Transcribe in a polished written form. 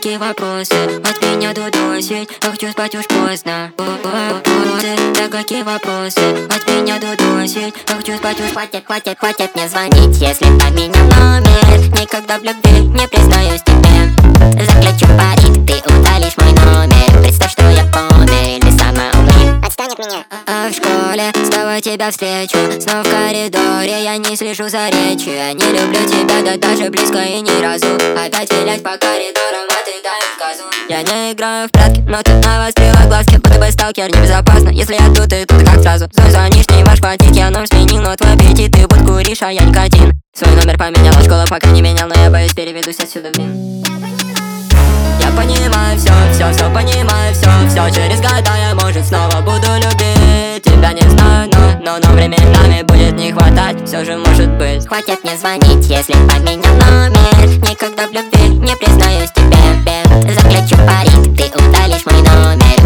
какие вопросы от меня дудосить? Хочу спать уж поздно. Да какие вопросы от меня дудосить? Хочу спать уж. Хватит мне звонить, если поменял номер. Никогда в любви не признаюсь тебе. Заключу пари, ты удалишь мой номер. Представь, что я помер или сама умри. Отстань от меня. А в школе снова тебя встречу, снова в коридоре я не слежу за речью. Я не люблю тебя, да даже близко и ни разу. Опять вилять по коридорам, а ты дай газу. Я не играю в прятки, но ты навострила глазки. Будто бы сталкер, небезопасно, если я тут и тут как сразу. Звонишь, не ваш хватит, я номер сменил, но твой аппетит ты будь куришь, а я никотин. Свой номер поменял, а школу пока не менял, но я боюсь переведусь отсюда, блин. Я понимаю все понимаю, все через года я, может, снова буду любить. Тебя не знаю, но временами будет не хватать, все же может быть. Хватит мне звонить, если поменял номер. Никогда в любви не признаюсь тебе. Заключу пари, ты удалишь мой номер.